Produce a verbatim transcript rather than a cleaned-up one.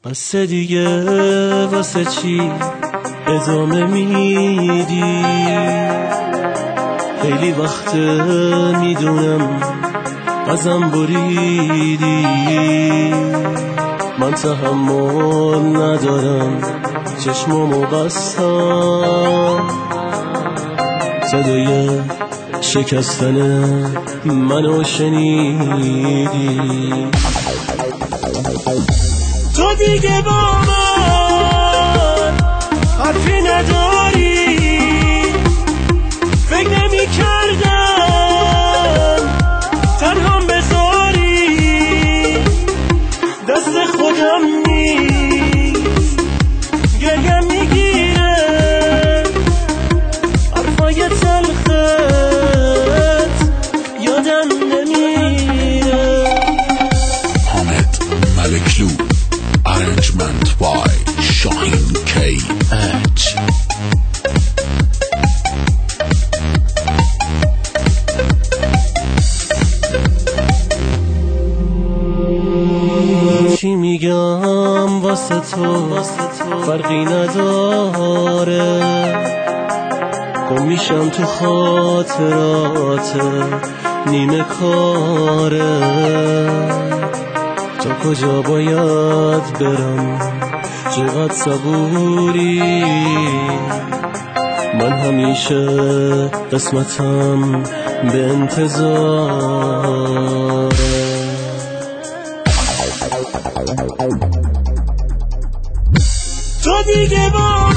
بس دیگه واسه چی ادامه میدی؟ خیلی وقت میدونم ازم بریدی، من تحمل ندارم چشمامو بستم، صدای شکستن منو شنیدی. تو دیگه با من حرفی نداری، فکر نمی کردم تنهام بذاری، دست خودم نیست گریم میگیره حرفای تلخت یادم نمیره. حامد ملکلو Arrangement by Shaheen K H. چی میگم واسه تو فرقی نداره، گم میشم تو خاطرات نیمه کاره. تا کجا باید برم چقدر صبوری، من همیشه قسمتم به انتظاره. تو دیگه با